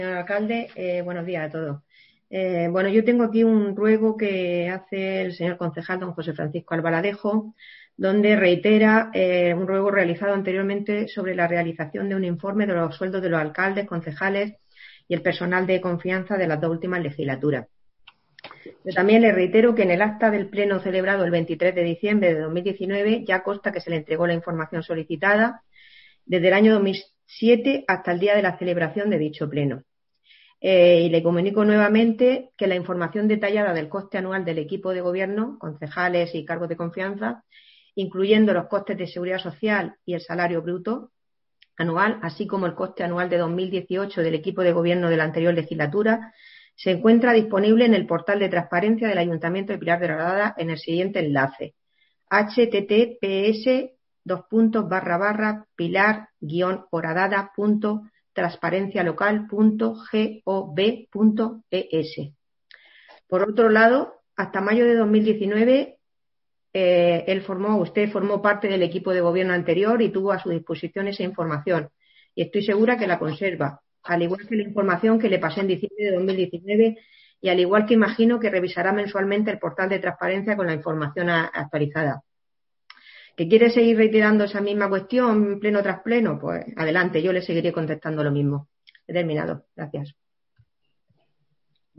Señor alcalde, buenos días a todos. Bueno, yo tengo aquí un ruego que hace el señor concejal don José Francisco Albaladejo, donde reitera un ruego realizado anteriormente sobre la realización de un informe de los sueldos de los alcaldes, concejales y el personal de confianza de las dos últimas legislaturas. Yo también le reitero que en el acta del pleno celebrado el 23 de diciembre de 2019 ya consta que se le entregó la información solicitada desde el año 2007 hasta el día de la celebración de dicho pleno. Y le comunico nuevamente que la información detallada del coste anual del equipo de gobierno, concejales y cargos de confianza, incluyendo los costes de seguridad social y el salario bruto anual, así como el coste anual de 2018 del equipo de gobierno de la anterior legislatura, se encuentra disponible en el portal de transparencia del Ayuntamiento de Pilar de Horadada en el siguiente enlace: https://pilar-horadada.transparencialocal.gov.es. Por otro lado, hasta mayo de 2019 usted formó parte del equipo de gobierno anterior y tuvo a su disposición esa información, y estoy segura que la conserva, al igual que la información que le pasé en diciembre de 2019, y al igual que imagino que revisará mensualmente el portal de transparencia con la información actualizada. ¿Que quiere seguir reiterando esa misma cuestión pleno tras pleno? Pues adelante, yo le seguiré contestando lo mismo. He terminado. Gracias.